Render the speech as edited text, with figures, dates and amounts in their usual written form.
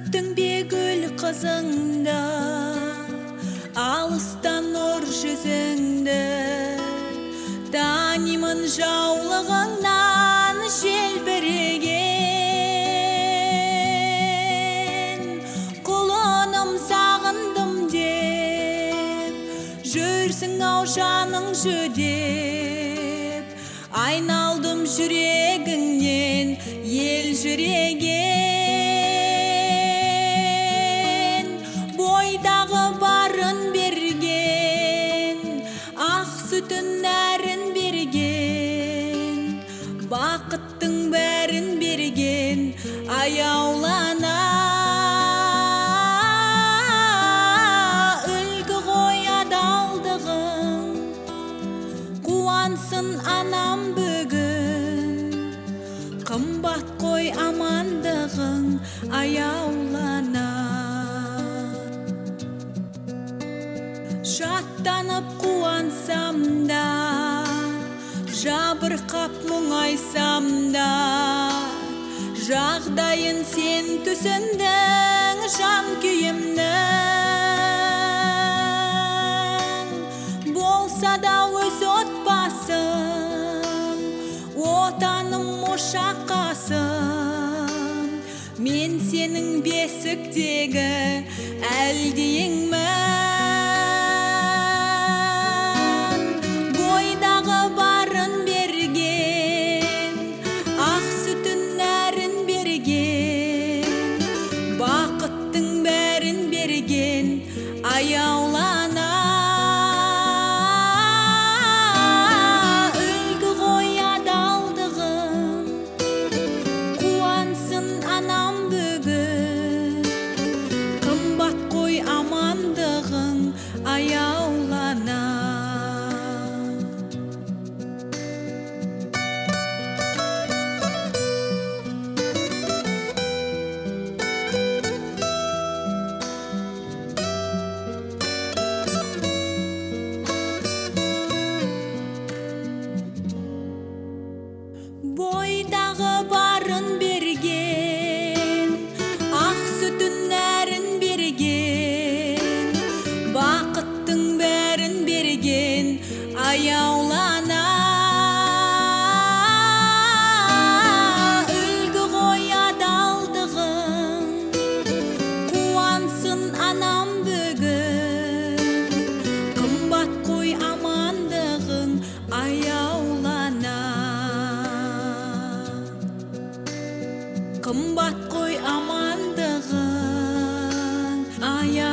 Көптің бе гүл қызыңда, алыстан нұр жүзіңді, танимын жаулығыңнан желбіреген. Құлыным сағындым деп, жүрсің ау жаның жүдеп, айналдым жүрегіңнен ел жүреген. Бойдағы барын берген, ақ сүтін нәрін берген, бақыттың бәрін берген, аяулана. Үлгі ғой адалдығың, қуансын анам бүгін. Қымбат қой амандығың, аяулана. Шаттанып қуансам да, жабырқап мұңайсам да, жағдайын сен түсіндің жан күйімнің. Болса да өз отбасым, отаным ошаққасым, мен сенің бесіктегі әлдейіңмін. Бойдағы барын берген, ақ сүтін нәрін берген, бақыттың бәрін берген, аяулана. Үлгі ғой адалдығың, қуансын анам бүгін. Қымбат қой амандығың, аяулана. Бойдағы барын берген, ақ сүтін нәрін берген, бақыттың бәрін берген, аяулана. Үлгі ғой адалдығың, қуансын анам бүгін. Қымбат қой амандығың, аяулана. Қымбат қой амандығың, аяулана.